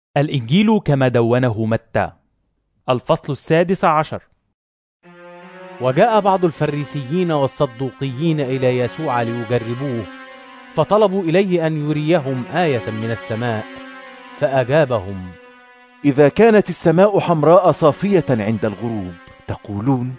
الإنجيل كما دونه متى، الفصل 16. وجاء بعض الفريسيين والصدوقيين إلى يسوع ليجربوه، فطلبوا إليه أن يريهم آية من السماء، فأجابهم: إذا كانت السماء حمراء صافية عند الغروب تقولون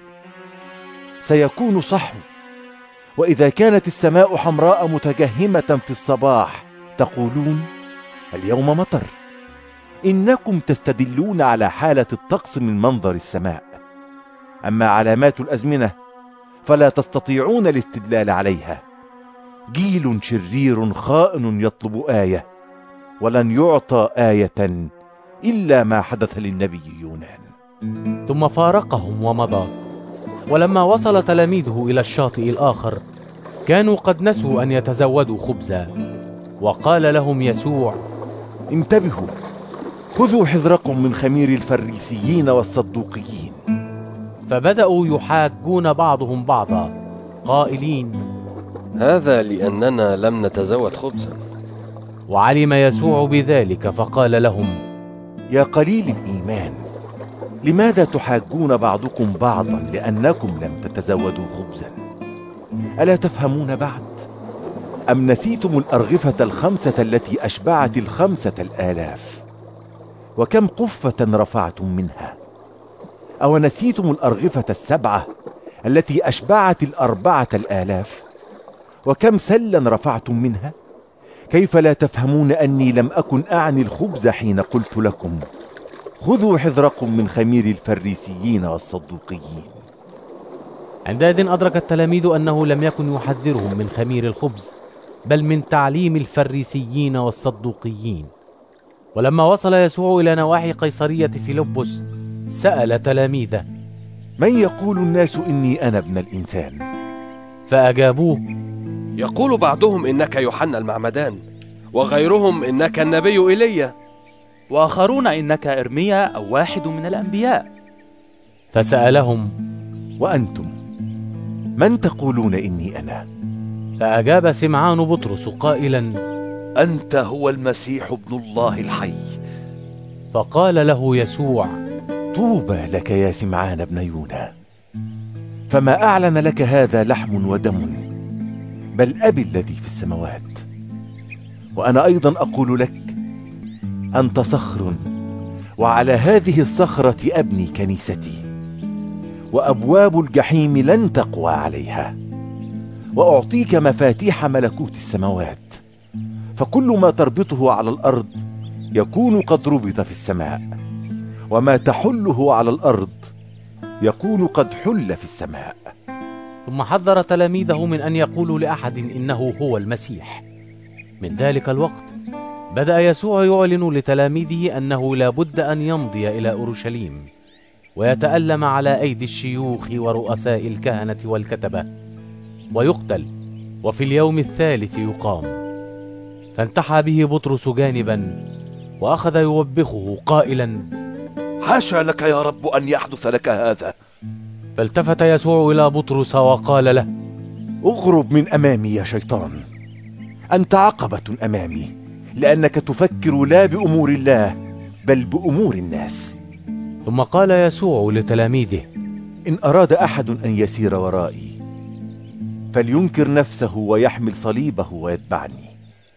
سيكون صحو، وإذا كانت السماء حمراء متجهمة في الصباح تقولون اليوم مطر. إنكم تستدلون على حالة الطقس من منظر السماء، أما علامات الأزمنة فلا تستطيعون الاستدلال عليها. جيل شرير خائن يطلب آية، ولن يعطى آية إلا ما حدث للنبي يونان. ثم فارقهم ومضى. ولما وصل تلاميذه إلى الشاطئ الآخر كانوا قد نسوا أن يتزودوا خبزا، وقال لهم يسوع: انتبهوا، خذوا حذركم من خمير الفريسيين والصدوقيين. فبدأوا يحاجون بعضهم بعضا قائلين: هذا لأننا لم نتزود خبزا. وعلم يسوع بذلك فقال لهم: يا قليل الإيمان، لماذا تحاجون بعضكم بعضا لأنكم لم تتزودوا خبزا؟ ألا تفهمون بعد؟ أم نسيتم الأرغفة 5 التي أشبعت 5,000؟ وكم قفة رفعتم منها؟ أو نسيتم الأرغفة 7 التي أشبعت 4,000؟ وكم سلا رفعتم منها؟ كيف لا تفهمون أني لم أكن أعني الخبز حين قلت لكم خذوا حذركم من خمير الفريسيين والصدوقيين؟ عندئذ أدرك التلاميذ أنه لم يكن يحذرهم من خمير الخبز، بل من تعليم الفريسيين والصدوقيين. ولما وصل يسوع إلى نواحي قيصرية فيلبس سأل تلاميذه: من يقول الناس إني أنا ابن الإنسان؟ فأجابوه: يقول بعضهم إنك يوحنا المعمدان، وغيرهم إنك النبي إيليا، وآخرون إنك إرميا أو واحد من الأنبياء. فسألهم: وأنتم من تقولون إني أنا؟ فأجاب سمعان بطرس قائلا: أنت هو المسيح ابن الله الحي. فقال له يسوع: طوبى لك يا سمعان ابن يونا، فما أعلن لك هذا لحم ودم، بل أبي الذي في السماوات. وأنا أيضا أقول لك أنت صخر، وعلى هذه الصخرة أبني كنيستي، وأبواب الجحيم لن تقوى عليها. وأعطيك مفاتيح ملكوت السماوات، فكل ما تربطه على الأرض يكون قد ربط في السماء، وما تحله على الأرض يكون قد حل في السماء. ثم حذر تلاميذه من أن يقولوا لأحد إنه هو المسيح. من ذلك الوقت بدأ يسوع يعلن لتلاميذه أنه لا بد أن يمضي إلى أورشليم ويتألم على أيدي الشيوخ ورؤساء الكهنة والكتبة ويقتل، وفي اليوم الثالث يقام. فانتحى به بطرس جانبا وأخذ يوبخه قائلا: حاشا لك يا رب أن يحدث لك هذا. فالتفت يسوع إلى بطرس وقال له: اغرب من أمامي يا شيطان، أنت عقبة أمامي، لأنك تفكر لا بأمور الله بل بأمور الناس. ثم قال يسوع لتلاميذه: إن أراد أحد أن يسير ورائي فلينكر نفسه ويحمل صليبه ويتبعني.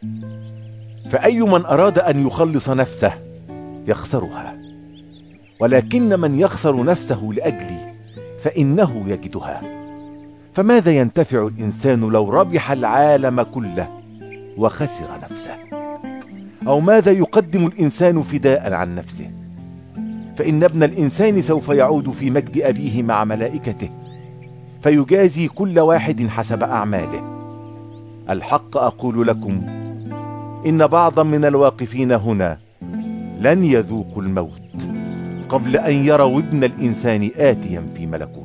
فأي من أراد أن يخلص نفسه يخسرها، ولكن من يخسر نفسه لأجلي فإنه يجدها. فماذا ينتفع الإنسان لو ربح العالم كله وخسر نفسه؟ أو ماذا يقدم الإنسان فداء عن نفسه؟ فإن ابن الإنسان سوف يعود في مجد أبيه مع ملائكته، فيجازي كل واحد حسب أعماله. الحق أقول لكم إن بعضا من الواقفين هنا لن يذوقوا الموت قبل أن يروا ابن الإنسان آتيا في ملكوته.